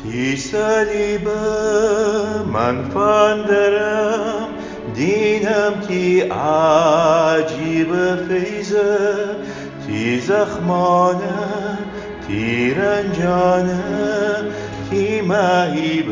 تی صلیب من فاندرم دینم تی عجیب فیضه تی زخمانه تی رنجانه تی مهیب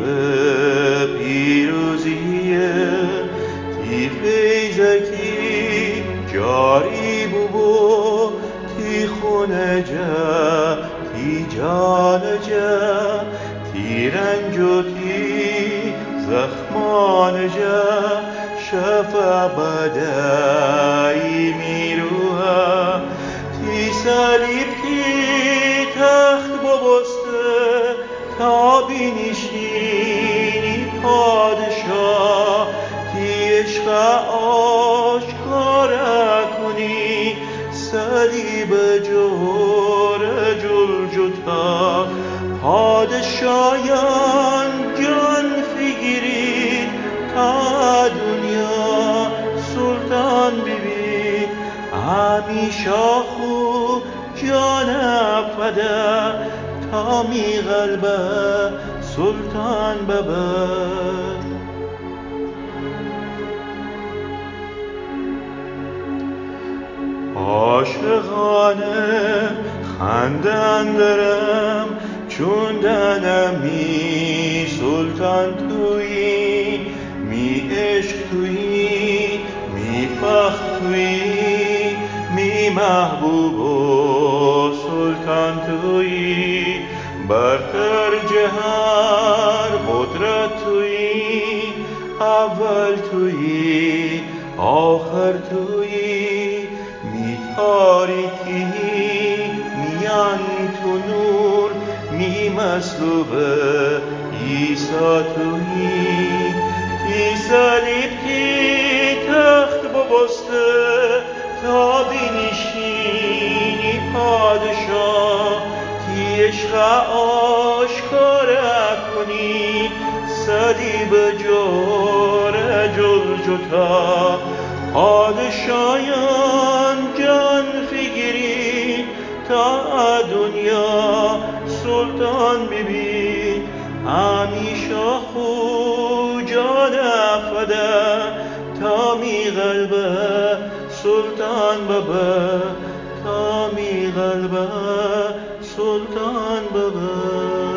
پیروزیه تی فیضکی جاری بو تی خونه جا تی جان جا تی رنج و تی زخمان جا شفا بدایی میروها تی صلیب تی تخت ببسته تا بینشینی پادشاه تی عشق آشکارا کنی صلیب جور جلجتا پادشاهان جان فگیرید تا دنیا سلطان ببین همیشه خو جان فدا تا می قلبه سلطان ببر عاشقانه خندان درم چون دنمی سلطان تویی می عشق تویی می فخر تویی می محبوب و سلطان تویی برتر جهر قدرت تویی اول تویی آخر تویی می تاریکی میان تو نور می مصلوب عیسی تویی تی صلیب تی تخت ببسته تا بنشینی پادشاه تی عشق آشکارا کنی صلیب جور جلجتا پادشاهان جان فگیرید تا دنیا سلطان ببین همیشه خو جان فدا تا می قلبه سلطان ببر تا می قلبه سلطان ببر